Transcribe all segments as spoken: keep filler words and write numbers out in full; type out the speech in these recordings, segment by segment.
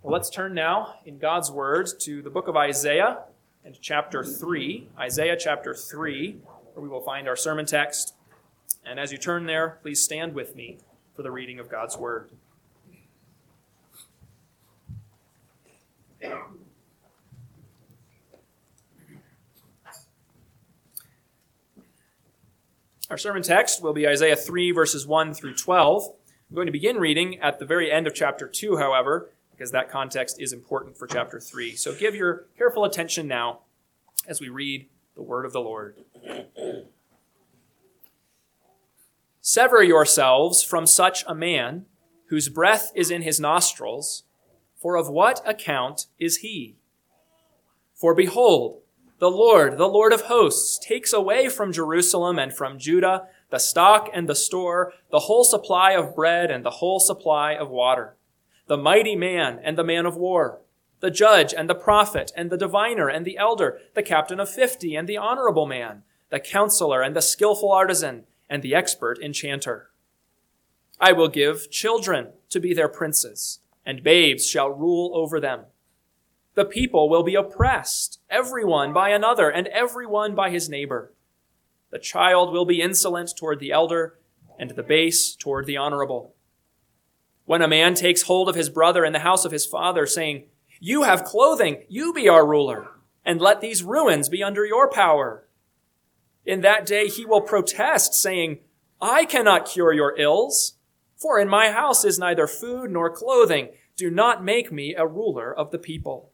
Well, let's turn now in God's Word to the book of Isaiah and chapter three. Isaiah chapter three, where we will find our sermon text. And as you turn there, please stand with me for the reading of God's Word. Our sermon text will be Isaiah three, verses one through twelve. I'm going to begin reading at the very end of chapter two, however, because that context is important for chapter three. So give your careful attention now as we read the word of the Lord. Sever yourselves from such a man whose breath is in his nostrils, for of what account is he? For behold, the Lord, the Lord of hosts, takes away from Jerusalem and from Judah the stock and the store, the whole supply of bread and the whole supply of water, the mighty man and the man of war, the judge and the prophet and the diviner and the elder, the captain of fifty and the honorable man, the counselor and the skillful artisan and the expert enchanter. I will give children to be their princes, and babes shall rule over them. The people will be oppressed, everyone by another, and everyone by his neighbor. The child will be insolent toward the elder, and the base toward the honorable. When a man takes hold of his brother in the house of his father, saying, "You have clothing, you be our ruler, and let these ruins be under your power." In that day he will protest, saying, "I cannot cure your ills, for in my house is neither food nor clothing. Do not make me a ruler of the people."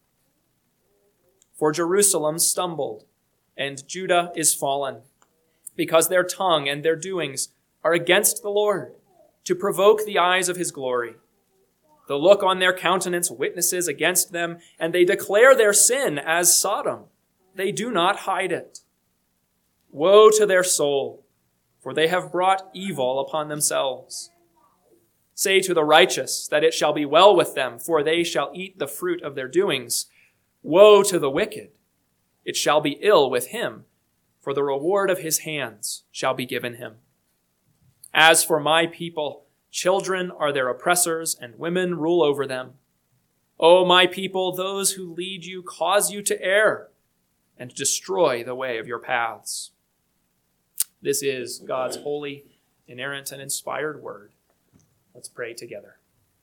For Jerusalem stumbled, and Judah is fallen, because their tongue and their doings are against the Lord, to provoke the eyes of his glory. The look on their countenance witnesses against them, and they declare their sin as Sodom. They do not hide it. Woe to their soul, for they have brought evil upon themselves. Say to the righteous that it shall be well with them, for they shall eat the fruit of their doings. Woe to the wicked, it shall be ill with him, for the reward of his hands shall be given him. As for my people, children are their oppressors, and women rule over them. O my people, those who lead you cause you to err, and destroy the way of your paths. This is God's holy, inerrant, and inspired word. Let's pray together.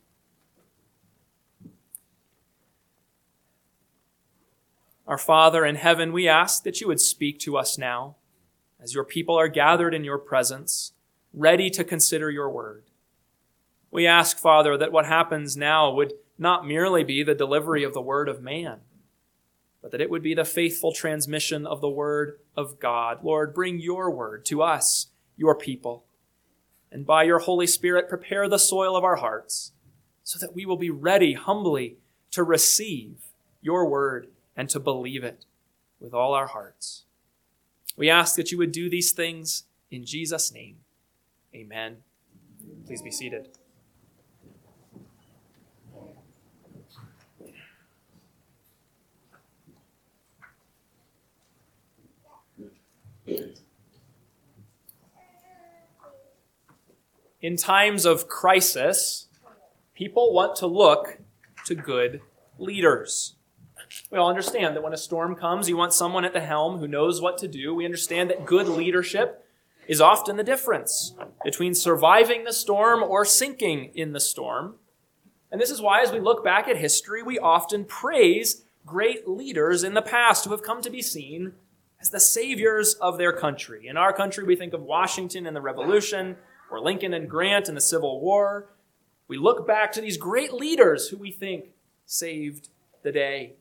Our Father in heaven, we ask that you would speak to us now, as your people are gathered in your presence, ready to consider your word. We ask, Father, that what happens now would not merely be the delivery of the word of man, but that it would be the faithful transmission of the word of God. Lord, bring your word to us, your people, and by your Holy Spirit, prepare the soil of our hearts so that we will be ready humbly to receive your word and to believe it with all our hearts. We ask that you would do these things in Jesus' name. Amen. Please be seated. In times of crisis, people want to look to good leaders. We all understand that when a storm comes, you want someone at the helm who knows what to do. We understand that good leadership is often the difference between surviving the storm or sinking in the storm. And this is why, as we look back at history, we often praise great leaders in the past who have come to be seen as the saviors of their country. In our country, we think of Washington and the Revolution, or Lincoln and Grant in the Civil War. We look back to these great leaders who we think saved the day.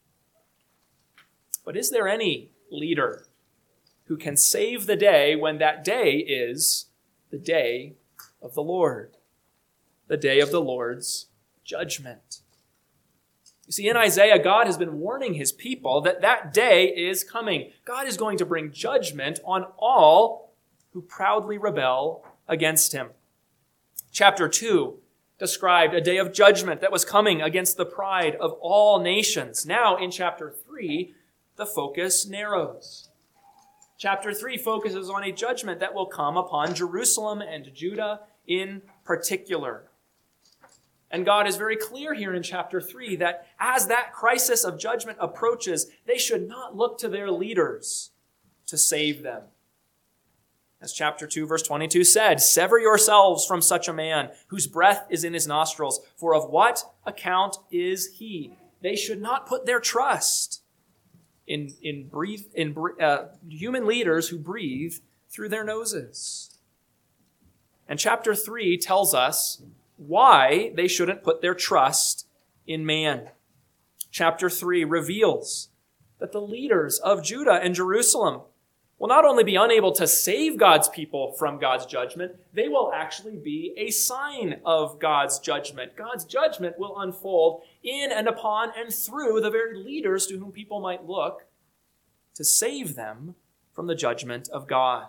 But is there any leader who can save the day when that day is the day of the Lord, the day of the Lord's judgment? You see, in Isaiah, God has been warning his people that that day is coming. God is going to bring judgment on all who proudly rebel against him. Chapter two described a day of judgment that was coming against the pride of all nations. Now, in chapter three, the focus narrows. Chapter three focuses on a judgment that will come upon Jerusalem and Judah in particular. And God is very clear here in chapter three that as that crisis of judgment approaches, they should not look to their leaders to save them. As chapter two, verse twenty-two said, "Sever yourselves from such a man whose breath is in his nostrils, for of what account is he?" They should not put their trust in, in, breathe, in uh, human leaders who breathe through their noses. And chapter three tells us why they shouldn't put their trust in man. Chapter three reveals that the leaders of Judah and Jerusalem will not only be unable to save God's people from God's judgment, they will actually be a sign of God's judgment. God's judgment will unfold in and upon and through the very leaders to whom people might look to save them from the judgment of God.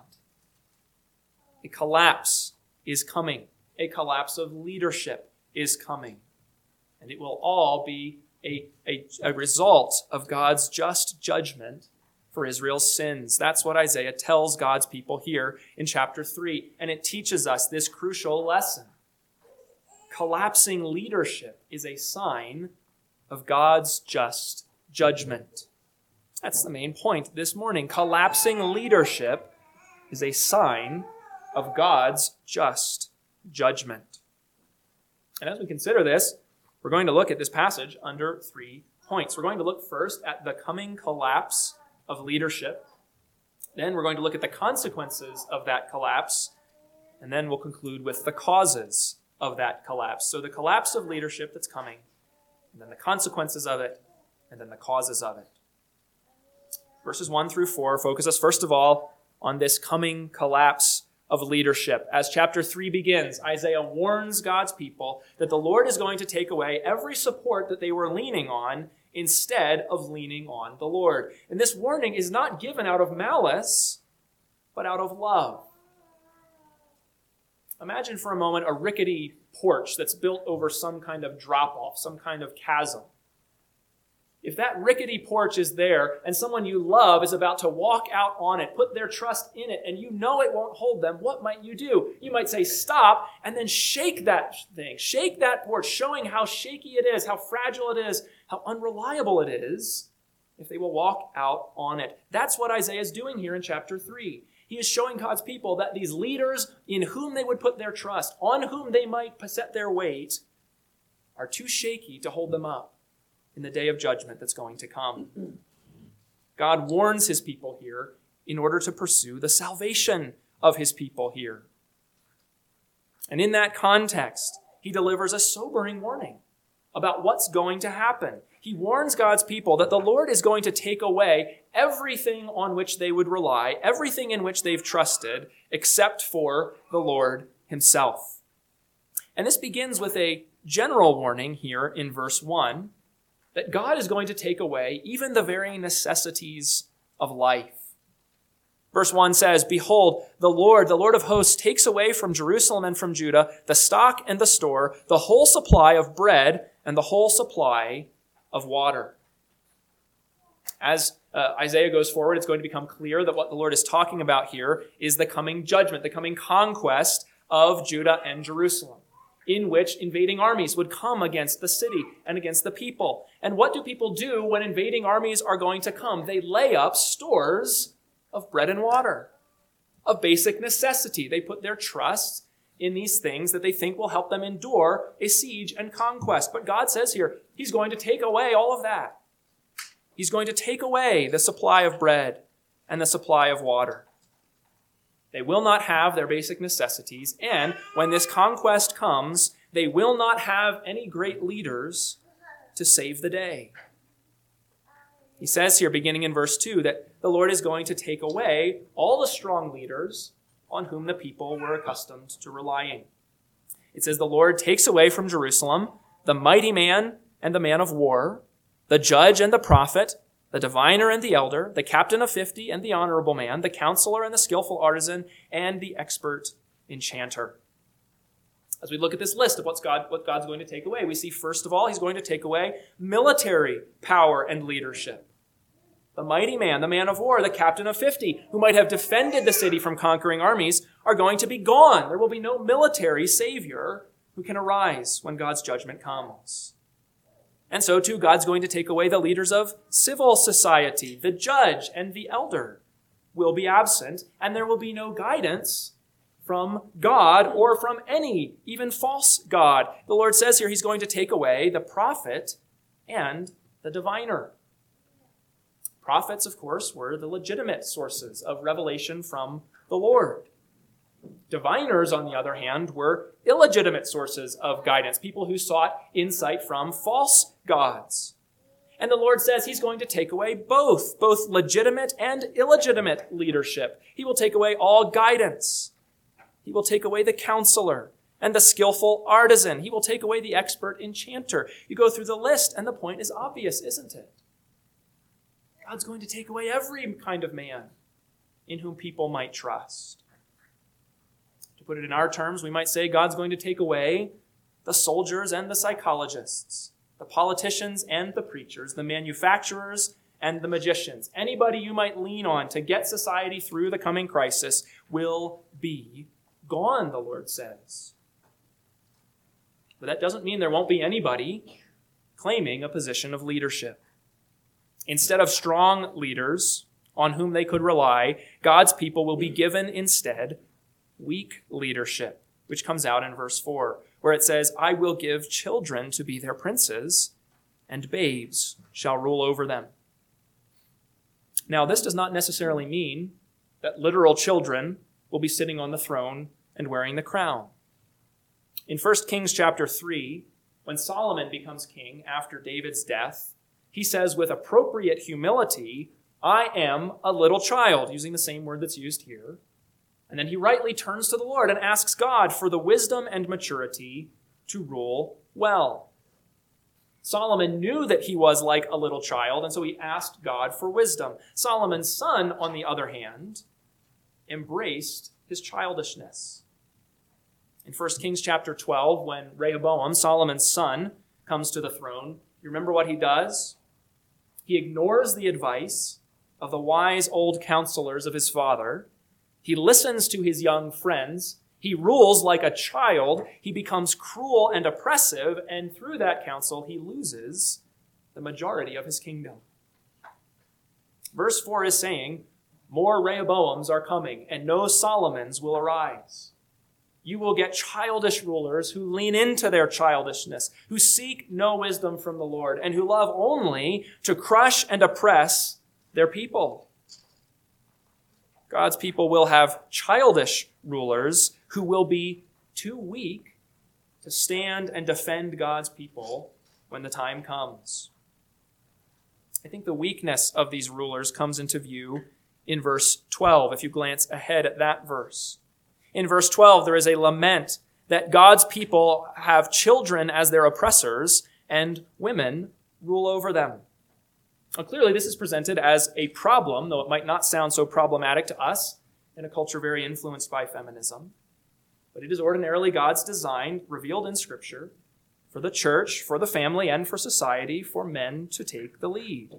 A collapse is coming. A collapse of leadership is coming. And it will all be a, a, a result of God's just judgment for Israel's sins. That's what Isaiah tells God's people here in chapter three. And it teaches us this crucial lesson. Collapsing leadership is a sign of God's just judgment. That's the main point this morning. Collapsing leadership is a sign of God's just judgment. And as we consider this, we're going to look at this passage under three points. We're going to look first at the coming collapse of leadership. Then we're going to look at the consequences of that collapse. And then we'll conclude with the causes of that collapse. So the collapse of leadership that's coming, and then the consequences of it, and then the causes of it. Verses one through four focus us first of all on this coming collapse of leadership. As chapter three begins, Isaiah warns God's people that the Lord is going to take away every support that they were leaning on instead of leaning on the Lord. And this warning is not given out of malice, but out of love. Imagine for a moment a rickety porch that's built over some kind of drop-off, some kind of chasm. If that rickety porch is there and someone you love is about to walk out on it, put their trust in it, and you know it won't hold them, what might you do? You might say, stop, and then shake that thing. Shake that porch, showing how shaky it is, how fragile it is, how unreliable it is, if they will walk out on it. That's what Isaiah is doing here in chapter three. He is showing God's people that these leaders in whom they would put their trust, on whom they might set their weight, are too shaky to hold them up in the day of judgment that's going to come. God warns his people here in order to pursue the salvation of his people here. And in that context, he delivers a sobering warning about what's going to happen. He warns God's people that the Lord is going to take away everything on which they would rely, everything in which they've trusted, except for the Lord himself. And this begins with a general warning here in verse one, that God is going to take away even the very necessities of life. Verse one says, "Behold, the Lord, the Lord of hosts, takes away from Jerusalem and from Judah the stock and the store, the whole supply of bread and the whole supply of water." As uh, Isaiah goes forward, it's going to become clear that what the Lord is talking about here is the coming judgment, the coming conquest of Judah and Jerusalem, in which invading armies would come against the city and against the people. And what do people do when invading armies are going to come? They lay up stores of bread and water, of basic necessity. They put their trust in these things that they think will help them endure a siege and conquest. But God says here, he's going to take away all of that. He's going to take away the supply of bread and the supply of water. They will not have their basic necessities, and when this conquest comes, they will not have any great leaders to save the day. He says here, beginning in verse two, that the Lord is going to take away all the strong leaders on whom the people were accustomed to relying. It says, "The Lord takes away from Jerusalem the mighty man and the man of war, the judge and the prophet, the diviner and the elder, the captain of fifty and the honorable man, the counselor and the skillful artisan, and the expert enchanter." As we look at this list of what's God, what God's going to take away, we see first of all, he's going to take away military power and leadership. The mighty man, the man of war, the captain of fifty, who might have defended the city from conquering armies, are going to be gone. There will be no military savior who can arise when God's judgment comes. And so too, God's going to take away the leaders of civil society. The judge and the elder will be absent, and there will be no guidance from God or from any, even false god. The Lord says here he's going to take away the prophet and the diviner. Prophets, of course, were the legitimate sources of revelation from the Lord. Diviners, on the other hand, were illegitimate sources of guidance, people who sought insight from false gods. And the Lord says he's going to take away both, both legitimate and illegitimate leadership. He will take away all guidance. He will take away the counselor and the skillful artisan. He will take away the expert enchanter. You go through the list, and the point is obvious, isn't it? God's going to take away every kind of man in whom people might trust. To put it in our terms, we might say God's going to take away the soldiers and the psychologists, the politicians and the preachers, the manufacturers and the magicians. Anybody you might lean on to get society through the coming crisis will be gone, the Lord says. But that doesn't mean there won't be anybody claiming a position of leadership. Instead of strong leaders on whom they could rely, God's people will be given instead weak leadership, which comes out in verse four, where it says, I will give children to be their princes, and babes shall rule over them. Now, this does not necessarily mean that literal children will be sitting on the throne and wearing the crown. In First Kings chapter three, when Solomon becomes king after David's death, he says with appropriate humility, I am a little child, using the same word that's used here. And then he rightly turns to the Lord and asks God for the wisdom and maturity to rule well. Solomon knew that he was like a little child, and so he asked God for wisdom. Solomon's son, on the other hand, embraced his childishness. In First Kings chapter twelve, when Rehoboam, Solomon's son, comes to the throne, you remember what he does? He ignores the advice of the wise old counselors of his father. He listens to his young friends. He rules like a child. He becomes cruel and oppressive, and through that counsel, he loses the majority of his kingdom. Verse four is saying, more Rehoboams are coming, and no Solomons will arise. You will get childish rulers who lean into their childishness, who seek no wisdom from the Lord, and who love only to crush and oppress their people. God's people will have childish rulers who will be too weak to stand and defend God's people when the time comes. I think the weakness of these rulers comes into view in verse twelve, if you glance ahead at that verse. In verse twelve, there is a lament that God's people have children as their oppressors and women rule over them. Now, clearly, this is presented as a problem, though it might not sound so problematic to us in a culture very influenced by feminism. But it is ordinarily God's design, revealed in Scripture, for the church, for the family, and for society, for men to take the lead.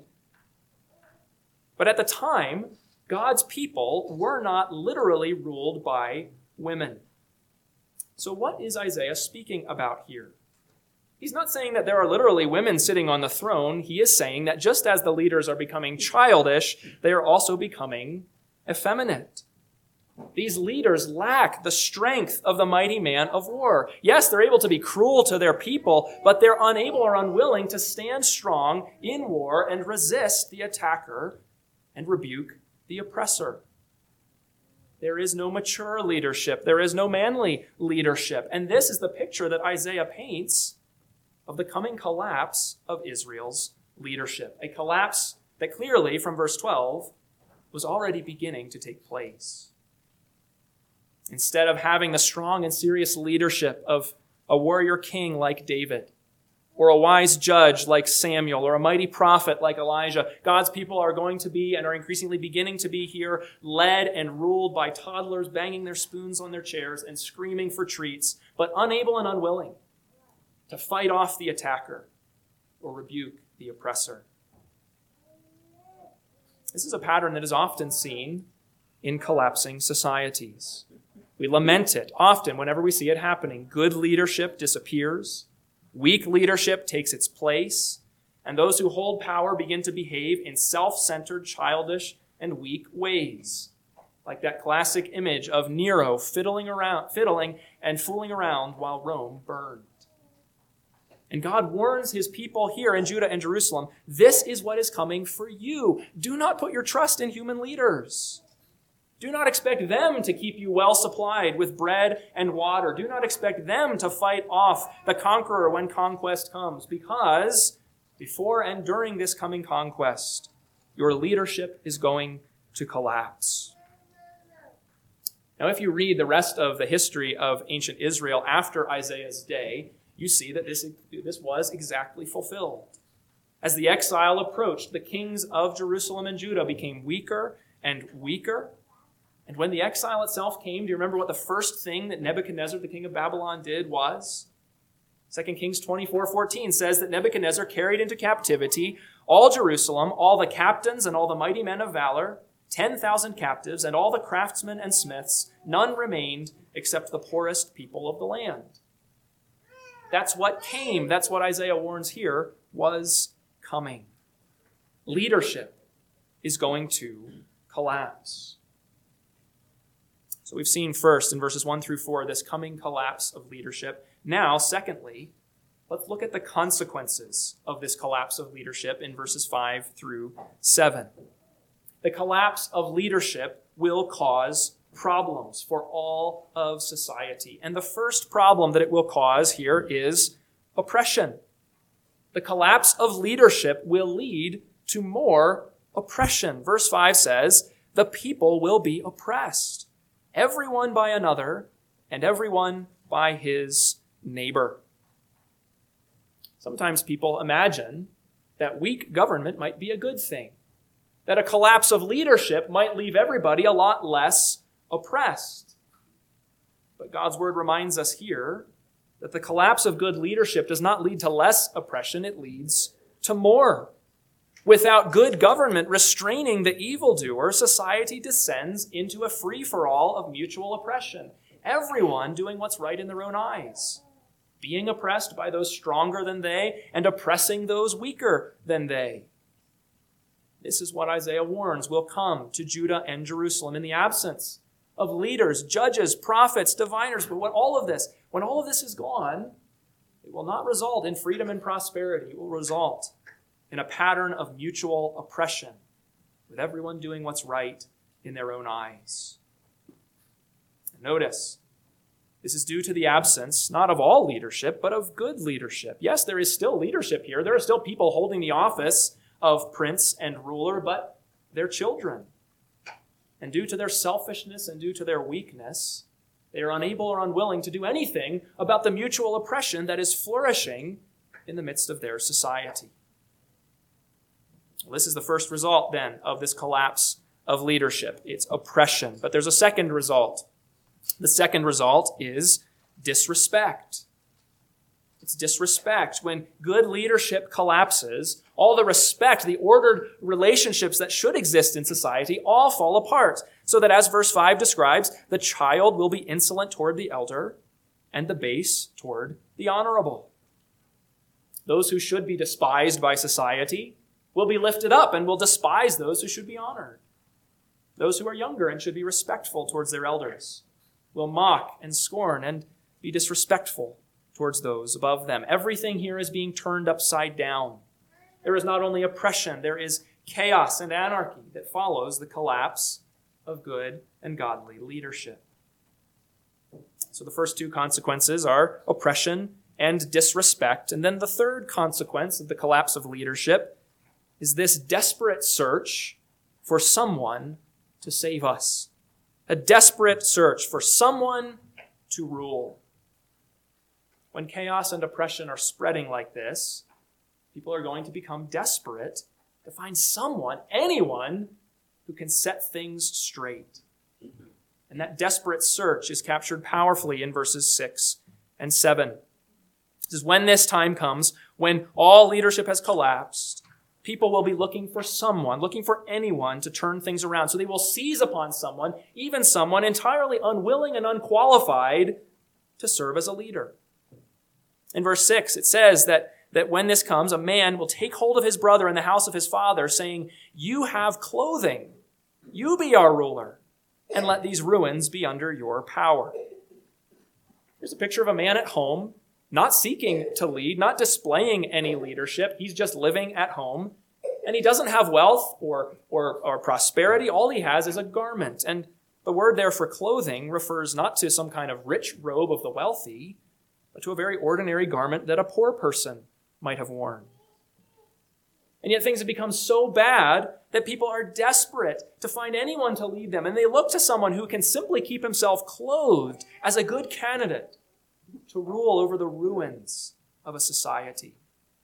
But at the time, God's people were not literally ruled by women. So what is Isaiah speaking about here? He's not saying that there are literally women sitting on the throne. He is saying that just as the leaders are becoming childish, they are also becoming effeminate. These leaders lack the strength of the mighty man of war. Yes, they're able to be cruel to their people, but they're unable or unwilling to stand strong in war and resist the attacker and rebuke the oppressor. There is no mature leadership. There is no manly leadership. And this is the picture that Isaiah paints of the coming collapse of Israel's leadership. A collapse that clearly, from verse twelve, was already beginning to take place. Instead of having the strong and serious leadership of a warrior king like David, or a wise judge like Samuel, or a mighty prophet like Elijah, God's people are going to be, and are increasingly beginning to be here, led and ruled by toddlers banging their spoons on their chairs and screaming for treats, but unable and unwilling to fight off the attacker or rebuke the oppressor. This is a pattern that is often seen in collapsing societies. We lament it often whenever we see it happening. Good leadership disappears. Weak leadership takes its place. And those who hold power begin to behave in self-centered, childish, and weak ways. Like that classic image of Nero fiddling around, fiddling and fooling around while Rome burned. And God warns his people here in Judah and Jerusalem, this is what is coming for you. Do not put your trust in human leaders. Do not expect them to keep you well supplied with bread and water. Do not expect them to fight off the conqueror when conquest comes, because before and during this coming conquest, your leadership is going to collapse. Now, if you read the rest of the history of ancient Israel after Isaiah's day, you see that this, this was exactly fulfilled. As the exile approached, the kings of Jerusalem and Judah became weaker and weaker. And when the exile itself came, do you remember what the first thing that Nebuchadnezzar, the king of Babylon, did was? Second Kings twenty-four fourteen says that Nebuchadnezzar carried into captivity all Jerusalem, all the captains and all the mighty men of valor, ten thousand captives, and all the craftsmen and smiths. None remained except the poorest people of the land. That's what came. That's what Isaiah warns here was coming. Leadership is going to collapse. So we've seen first in verses one through four this coming collapse of leadership. Now, secondly, let's look at the consequences of this collapse of leadership in verses five through seven. The collapse of leadership will cause problems for all of society. And the first problem that it will cause here is oppression. The collapse of leadership will lead to more oppression. Verse five says, the people will be oppressed, everyone by another, and everyone by his neighbor. Sometimes people imagine that weak government might be a good thing, that a collapse of leadership might leave everybody a lot less oppressed. But God's word reminds us here that the collapse of good leadership does not lead to less oppression, it leads to more. Without good government restraining the evildoer, society descends into a free-for-all of mutual oppression. Everyone doing what's right in their own eyes, being oppressed by those stronger than they and oppressing those weaker than they. This is what Isaiah warns will come to Judah and Jerusalem in the absence of leaders, judges, prophets, diviners. But when all of this, when all of this is gone, it will not result in freedom and prosperity. It will result in a pattern of mutual oppression, with everyone doing what's right in their own eyes. Notice, this is due to the absence, not of all leadership, but of good leadership. Yes, there is still leadership here. There are still people holding the office of prince and ruler, but they're children. And due to their selfishness and due to their weakness, they are unable or unwilling to do anything about the mutual oppression that is flourishing in the midst of their society. Well, this is the first result, then, of this collapse of leadership. It's oppression. But there's a second result. The second result is disrespect. It's disrespect. When good leadership collapses, all the respect, the ordered relationships that should exist in society all fall apart. So that as verse five describes, the child will be insolent toward the elder and the base toward the honorable. Those who should be despised by society will be lifted up and will despise those who should be honored. Those who are younger and should be respectful towards their elders will mock and scorn and be disrespectful towards those above them. Everything here is being turned upside down. There is not only oppression, there is chaos and anarchy that follows the collapse of good and godly leadership. So the first two consequences are oppression and disrespect. And then the third consequence of the collapse of leadership is this desperate search for someone to save us. A desperate search for someone to rule. When chaos and oppression are spreading like this, people are going to become desperate to find someone, anyone, who can set things straight. And that desperate search is captured powerfully in verses six and seven. It says, when this time comes, when all leadership has collapsed, people will be looking for someone, looking for anyone to turn things around. So they will seize upon someone, even someone entirely unwilling and unqualified to serve as a leader. In verse six, it says that, that when this comes, a man will take hold of his brother in the house of his father, saying, "You have clothing. You be our ruler, and let these ruins be under your power." Here's a picture of a man at home, not seeking to lead, not displaying any leadership. He's just living at home. And he doesn't have wealth or, or, or prosperity. All he has is a garment. And the word there for clothing refers not to some kind of rich robe of the wealthy, but to a very ordinary garment that a poor person might have worn. And yet things have become so bad that people are desperate to find anyone to lead them. And they look to someone who can simply keep himself clothed as a good candidate to rule over the ruins of a society.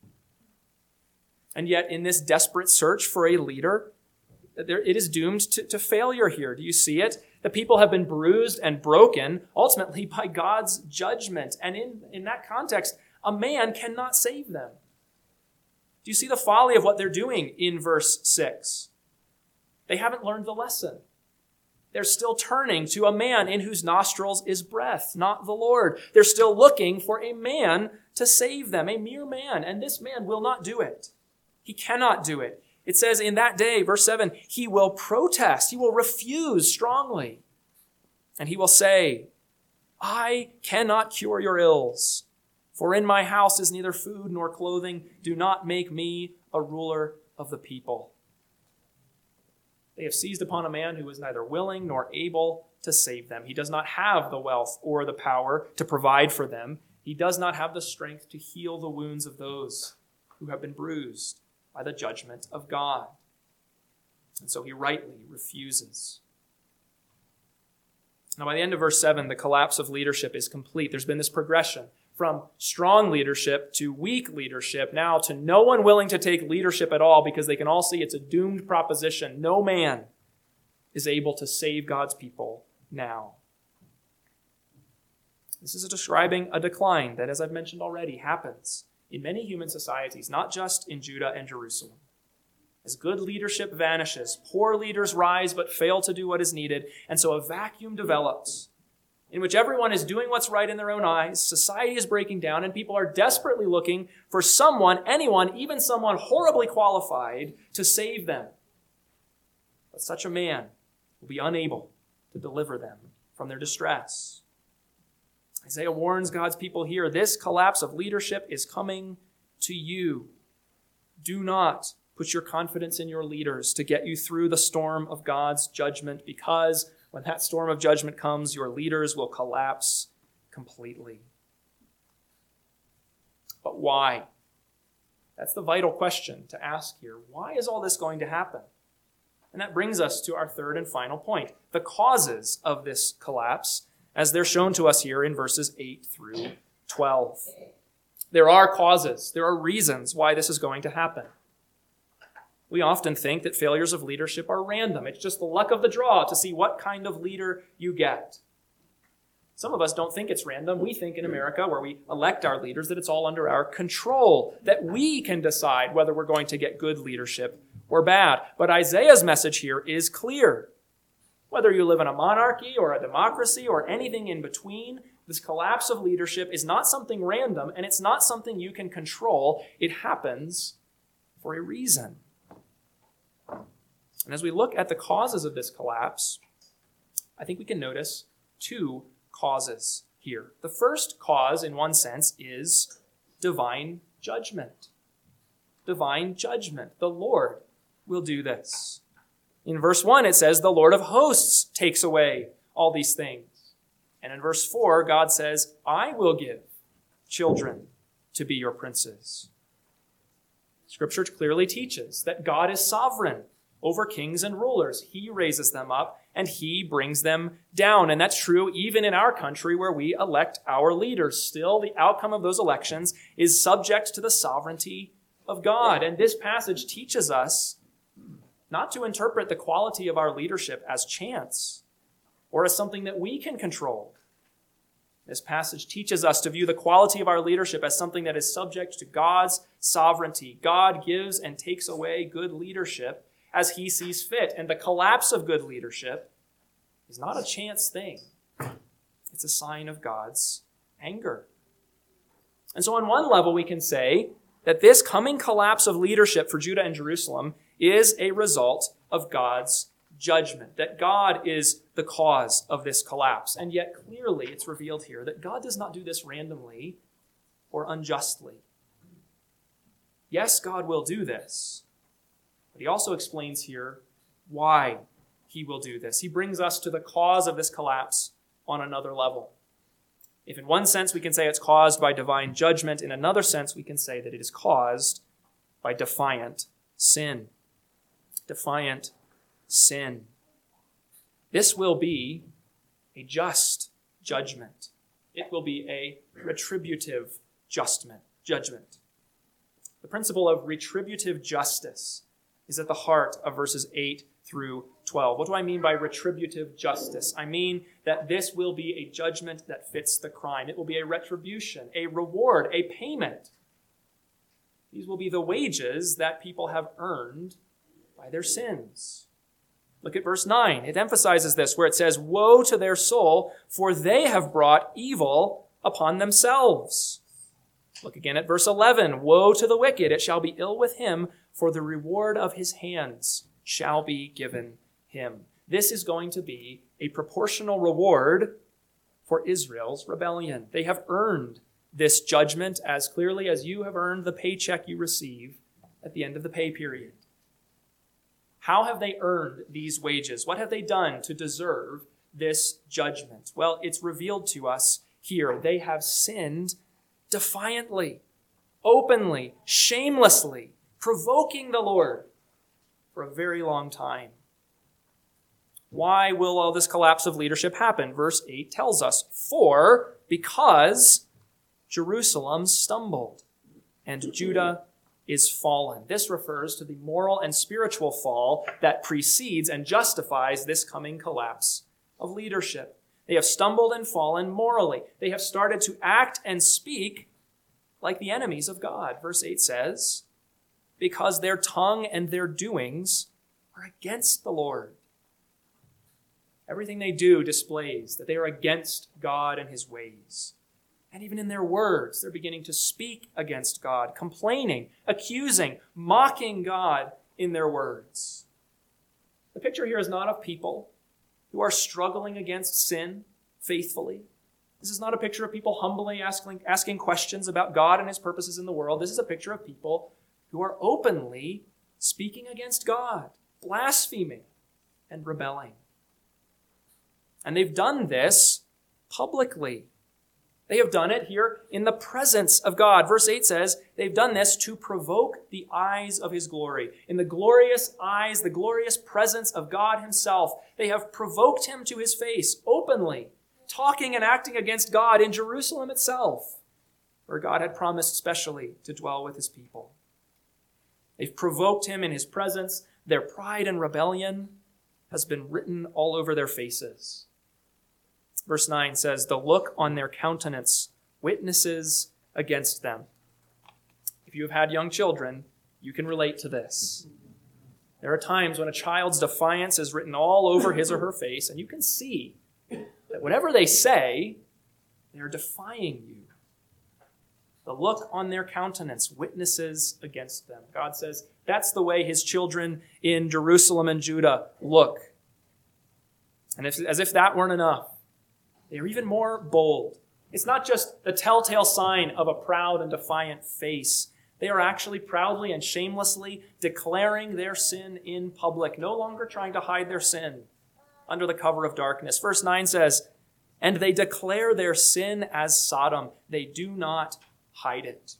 And yet in this desperate search for a leader, there, it is doomed to, to failure here. Do you see it? The people have been bruised and broken, ultimately by God's judgment. And in, in that context, a man cannot save them. Do you see the folly of what they're doing in verse six? They haven't learned the lesson. They're still turning to a man in whose nostrils is breath, not the Lord. They're still looking for a man to save them, a mere man, and this man will not do it. He cannot do it. It says in that day, verse seven, he will protest, he will refuse strongly, and he will say, "I cannot cure your ills, for in my house is neither food nor clothing. Do not make me a ruler of the people." They have seized upon a man who is neither willing nor able to save them. He does not have the wealth or the power to provide for them. He does not have the strength to heal the wounds of those who have been bruised by the judgment of God. And so he rightly refuses. Now, by the end of verse seven, the collapse of leadership is complete. There's been this progression from strong leadership to weak leadership, now to no one willing to take leadership at all because they can all see it's a doomed proposition. No man is able to save God's people now. This is describing a decline that, as I've mentioned already, happens in many human societies, not just in Judah and Jerusalem. As good leadership vanishes, poor leaders rise but fail to do what is needed, and so a vacuum develops in which everyone is doing what's right in their own eyes, society is breaking down, and people are desperately looking for someone, anyone, even someone horribly qualified to save them. But such a man will be unable to deliver them from their distress. Isaiah warns God's people here, this collapse of leadership is coming to you. Do not put your confidence in your leaders to get you through the storm of God's judgment, because when that storm of judgment comes, your leaders will collapse completely. But why? That's the vital question to ask here. Why is all this going to happen? And that brings us to our third and final point, the causes of this collapse, as they're shown to us here in verses eight through twelve. There are causes, there are reasons why this is going to happen. We often think that failures of leadership are random. It's just the luck of the draw to see what kind of leader you get. Some of us don't think it's random. We think in America, where we elect our leaders, that it's all under our control, that we can decide whether we're going to get good leadership or bad. But Isaiah's message here is clear. Whether you live in a monarchy or a democracy or anything in between, this collapse of leadership is not something random, and it's not something you can control. It happens for a reason. And as we look at the causes of this collapse, I think we can notice two causes here. The first cause, in one sense, is divine judgment. Divine judgment. The Lord will do this. In verse one, it says, the Lord of hosts takes away all these things. And in verse four, God says, I will give children to be your princes. Scripture clearly teaches that God is sovereign over kings and rulers. He raises them up and he brings them down. And that's true even in our country where we elect our leaders. Still, the outcome of those elections is subject to the sovereignty of God. And this passage teaches us not to interpret the quality of our leadership as chance or as something that we can control. This passage teaches us to view the quality of our leadership as something that is subject to God's sovereignty. God gives and takes away good leadership as he sees fit. And the collapse of good leadership is not a chance thing. It's a sign of God's anger. And so on one level, we can say that this coming collapse of leadership for Judah and Jerusalem is a result of God's judgment, that God is the cause of this collapse. And yet clearly it's revealed here that God does not do this randomly or unjustly. Yes, God will do this, but he also explains here why he will do this. He brings us to the cause of this collapse on another level. If in one sense we can say it's caused by divine judgment, in another sense we can say that it is caused by defiant sin. Defiant sin. This will be a just judgment. It will be a retributive judgment. Judgment. The principle of retributive justice is at the heart of verses eight through twelve. What do I mean by retributive justice? I mean that this will be a judgment that fits the crime. It will be a retribution, a reward, a payment. These will be the wages that people have earned by their sins. Look at verse nine. It emphasizes this, where it says, "Woe to their soul, for they have brought evil upon themselves." Look again at verse eleven. "Woe to the wicked, it shall be ill with him, for the reward of his hands shall be given him." This is going to be a proportional reward for Israel's rebellion. They have earned this judgment as clearly as you have earned the paycheck you receive at the end of the pay period. How have they earned these wages? What have they done to deserve this judgment? Well, it's revealed to us here. They have sinned defiantly, openly, shamelessly, provoking the Lord for a very long time. Why will all this collapse of leadership happen? Verse eight tells us, "For because Jerusalem stumbled and Judah is fallen." This refers to the moral and spiritual fall that precedes and justifies this coming collapse of leadership. They have stumbled and fallen morally. They have started to act and speak like the enemies of God. Verse eight says, "Because their tongue and their doings are against the Lord." Everything they do displays that they are against God and his ways. And even in their words, they're beginning to speak against God, complaining, accusing, mocking God in their words. The picture here is not of people who are struggling against sin faithfully. This is not a picture of people humbly asking, asking questions about God and his purposes in the world. This is a picture of people who are openly speaking against God, blaspheming and rebelling. And they've done this publicly. They have done it here in the presence of God. Verse eight says, they've done this to provoke the eyes of his glory. In the glorious eyes, the glorious presence of God himself, they have provoked him to his face openly, talking and acting against God in Jerusalem itself, where God had promised specially to dwell with his people. They've provoked him in his presence. Their pride and rebellion has been written all over their faces. Verse nine says, "The look on their countenance witnesses against them." If you have had young children, you can relate to this. There are times when a child's defiance is written all over his or her face, and you can see that whatever they say, they are defying you. The look on their countenance witnesses against them. God says that's the way his children in Jerusalem and Judah look. And if, as if that weren't enough, they are even more bold. It's not just the telltale sign of a proud and defiant face. They are actually proudly and shamelessly declaring their sin in public, no longer trying to hide their sin under the cover of darkness. Verse nine says, "And they declare their sin as Sodom. They do not hide it."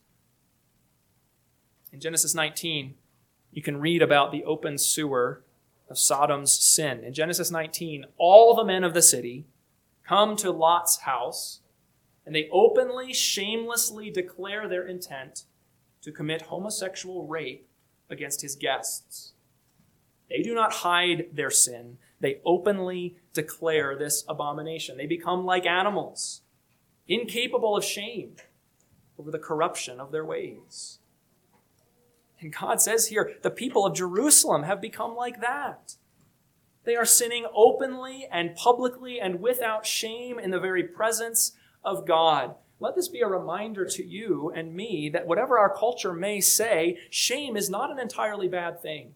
In Genesis nineteen, you can read about the open sewer of Sodom's sin. In Genesis nineteen, all the men of the city come to Lot's house, and they openly, shamelessly declare their intent to commit homosexual rape against his guests. They do not hide their sin. They openly declare this abomination. They become like animals, incapable of shame over the corruption of their ways. And God says here, the people of Jerusalem have become like that. They are sinning openly and publicly and without shame in the very presence of God. Let this be a reminder to you and me that whatever our culture may say, shame is not an entirely bad thing.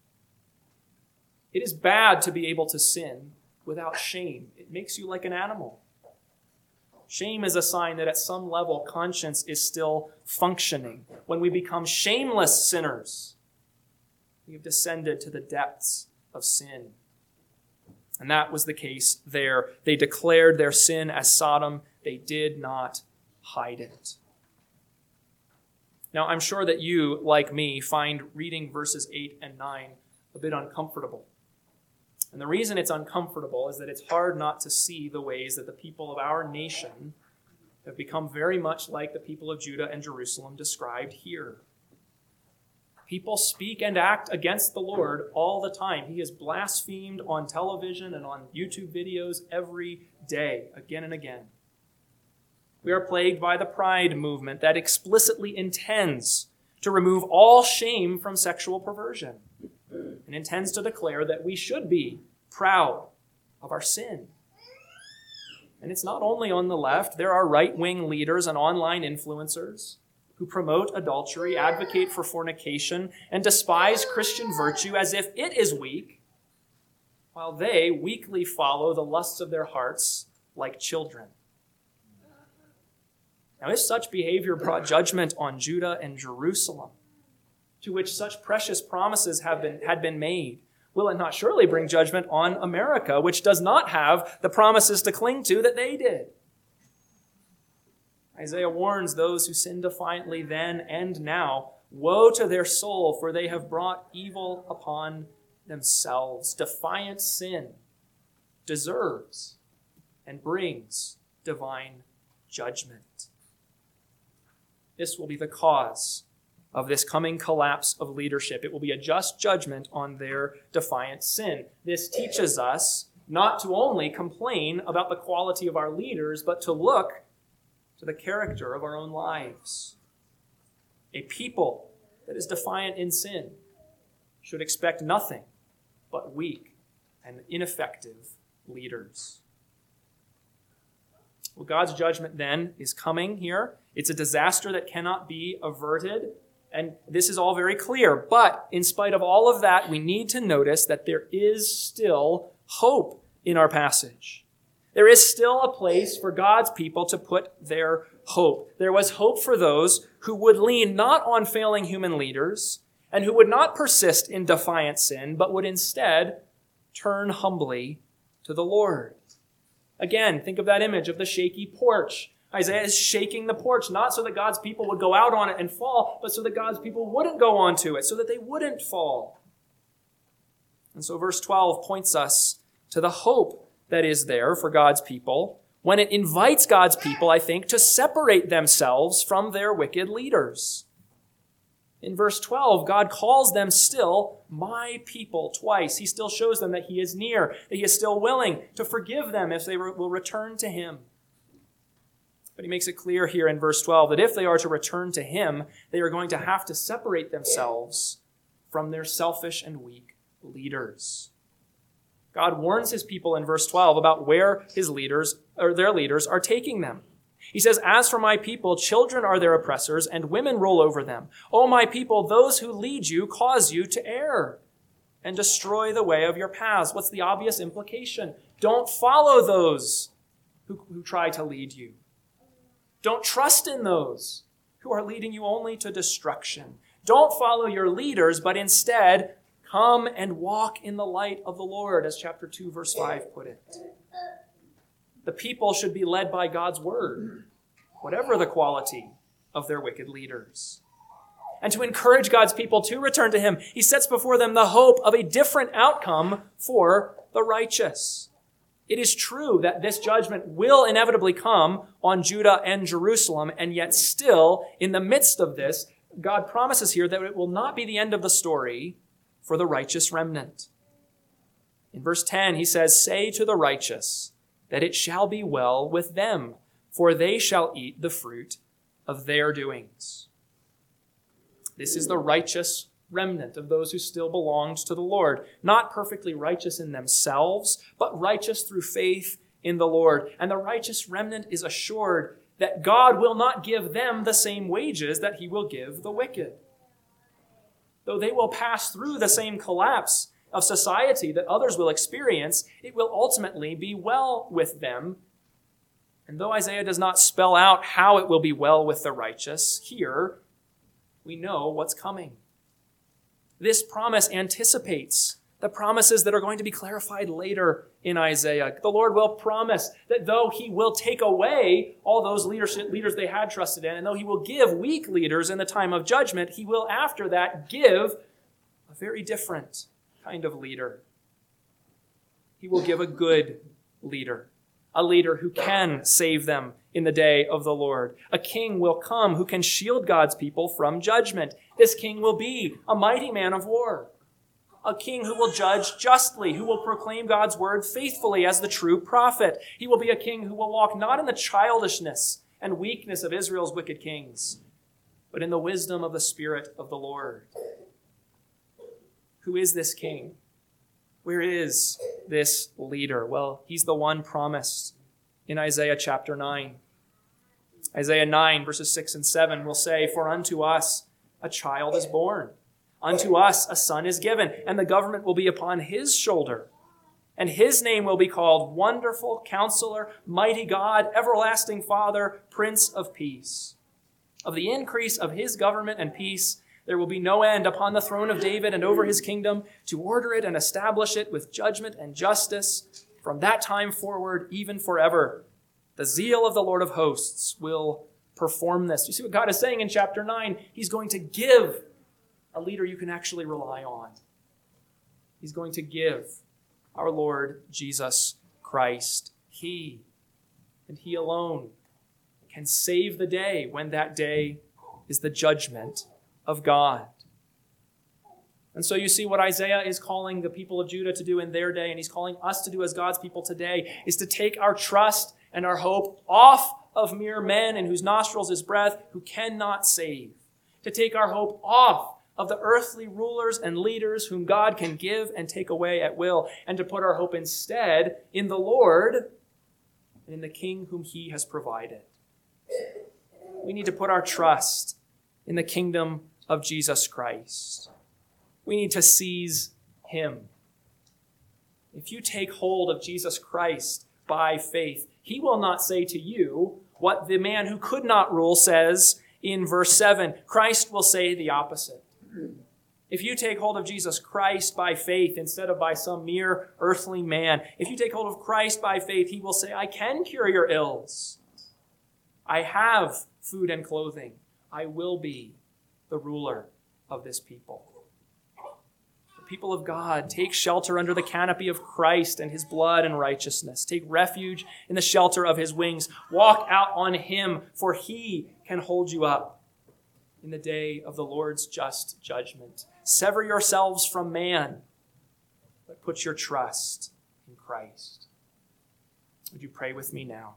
It is bad to be able to sin without shame. It makes you like an animal. Shame is a sign that at some level conscience is still functioning. When we become shameless sinners, we have descended to the depths of sin. And that was the case there. They declared their sin as Sodom. They did not hide it. Now, I'm sure that you, like me, find reading verses eight and nine a bit uncomfortable. And the reason it's uncomfortable is that it's hard not to see the ways that the people of our nation have become very much like the people of Judah and Jerusalem described here. People speak and act against the Lord all the time. He is blasphemed on television and on YouTube videos every day, again and again. We are plagued by the pride movement that explicitly intends to remove all shame from sexual perversion and intends to declare that we should be proud of our sin. And it's not only on the left. There are right-wing leaders and online influencers who promote adultery, advocate for fornication, and despise Christian virtue as if it is weak, while they weakly follow the lusts of their hearts like children. Now, if such behavior brought judgment on Judah and Jerusalem, to which such precious promises have been, had been made, will it not surely bring judgment on America, which does not have the promises to cling to that they did? Isaiah warns those who sin defiantly then and now, woe to their soul, for they have brought evil upon themselves. Defiant sin deserves and brings divine judgment. This will be the cause of this coming collapse of leadership. It will be a just judgment on their defiant sin. This teaches us not to only complain about the quality of our leaders, but to look to the character of our own lives. A people that is defiant in sin should expect nothing but weak and ineffective leaders. Well, God's judgment then is coming here. It's a disaster that cannot be averted. And this is all very clear. But in spite of all of that, we need to notice that there is still hope in our passage. There is still a place for God's people to put their hope. There was hope for those who would lean not on failing human leaders and who would not persist in defiant sin, but would instead turn humbly to the Lord. Again, think of that image of the shaky porch. Isaiah is shaking the porch, not so that God's people would go out on it and fall, but so that God's people wouldn't go onto it, so that they wouldn't fall. And so verse twelve points us to the hope that is there for God's people when it invites God's people, I think, to separate themselves from their wicked leaders. In verse twelve, God calls them still my people twice. He still shows them that he is near, that he is still willing to forgive them if they will return to him. But he makes it clear here in verse twelve that if they are to return to him, they are going to have to separate themselves from their selfish and weak leaders. God warns his people in verse twelve about where his leaders or their leaders are taking them. He says, "As for my people, children are their oppressors, and women rule over them. O my people, those who lead you cause you to err and destroy the way of your paths." What's the obvious implication? Don't follow those who, who try to lead you. Don't trust in those who are leading you only to destruction. Don't follow your leaders, but instead come and walk in the light of the Lord, as chapter two, verse five put it. The people should be led by God's word, whatever the quality of their wicked leaders. And to encourage God's people to return to him, he sets before them the hope of a different outcome for the righteous. It is true that this judgment will inevitably come on Judah and Jerusalem, and yet still, in the midst of this, God promises here that it will not be the end of the story for the righteous remnant. In verse ten, he says, "Say to the righteous that it shall be well with them. for they shall eat the fruit of their doings. This is the righteous remnant of those who still belonged to the Lord, not perfectly righteous in themselves, but righteous through faith in the Lord. And the righteous remnant is assured that God will not give them the same wages that he will give the wicked. Though they will pass through the same collapse of society that others will experience, it will ultimately be well with them. And though Isaiah does not spell out how it will be well with the righteous, here we know what's coming. This promise anticipates the promises that are going to be clarified later in Isaiah. The Lord will promise that though he will take away all those leadership leaders they had trusted in, and though he will give weak leaders in the time of judgment, he will after that give a very different kind of leader. He will give a good leader, a leader who can save them in the day of the Lord. A king will come who can shield God's people from judgment. This king will be a mighty man of war, a king who will judge justly, who will proclaim God's word faithfully as the true prophet. He will be a king who will walk not in the childishness and weakness of Israel's wicked kings, but in the wisdom of the Spirit of the Lord. Who is this king? Where is this leader? Well, he's the one promised in Isaiah chapter nine. Isaiah nine, verses six and seven will say, "For unto us a child is born. Unto us a son is given, and the government will be upon his shoulder. And his name will be called Wonderful Counselor, Mighty God, Everlasting Father, Prince of Peace. Of the increase of his government and peace, there will be no end upon the throne of David and over his kingdom, to order it and establish it with judgment and justice from that time forward, even forever. The zeal of the Lord of hosts will perform this." You see what God is saying in chapter nine? He's going to give a leader you can actually rely on. He's going to give our Lord Jesus Christ. He, and he alone, can save the day when that day is the judgment of God. And so you see what Isaiah is calling the people of Judah to do in their day, and he's calling us to do as God's people today, is to take our trust and our hope off of mere men in whose nostrils is breath, who cannot save. To take our hope off of the earthly rulers and leaders whom God can give and take away at will, and to put our hope instead in the Lord and in the King whom he has provided. We need to put our trust in the kingdom of Jesus Christ. We need to seize him. If you take hold of Jesus Christ by faith, he will not say to you what the man who could not rule says in verse seven. Christ will say the opposite. If you take hold of Jesus Christ by faith instead of by some mere earthly man, if you take hold of Christ by faith, he will say, "I can cure your ills. I have food and clothing. I will be the ruler of this people." The people of God, take shelter under the canopy of Christ and his blood and righteousness. Take refuge in the shelter of his wings. Walk out on him, for he can hold you up in the day of the Lord's just judgment. Sever yourselves from man, but put your trust in Christ. Would you pray with me now?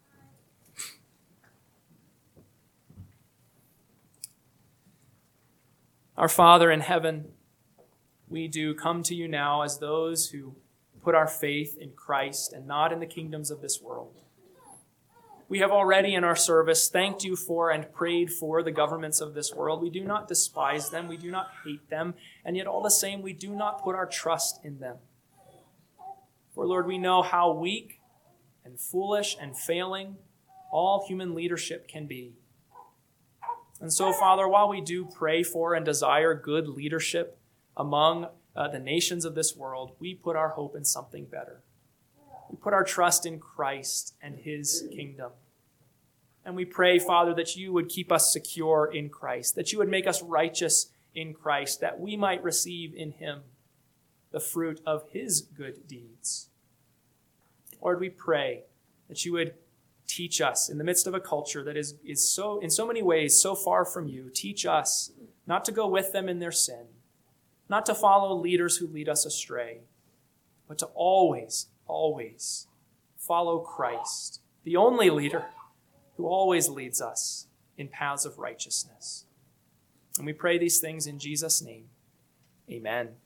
Our Father in heaven, we do come to you now as those who put our faith in Christ and not in the kingdoms of this world. We have already in our service thanked you for and prayed for the governments of this world. We do not despise them. We do not hate them. And yet all the same, we do not put our trust in them. For Lord, we know how weak and foolish and failing all human leadership can be. And so, Father, while we do pray for and desire good leadership among uh, the nations of this world, we put our hope in something better. We put our trust in Christ and his kingdom. And we pray, Father, that you would keep us secure in Christ, that you would make us righteous in Christ, that we might receive in him the fruit of his good deeds. Lord, we pray that you would teach us in the midst of a culture that is, is so, in so many ways, so far from you. Teach us not to go with them in their sin, not to follow leaders who lead us astray, but to always, always follow Christ, the only leader who always leads us in paths of righteousness. And we pray these things in Jesus' name. Amen.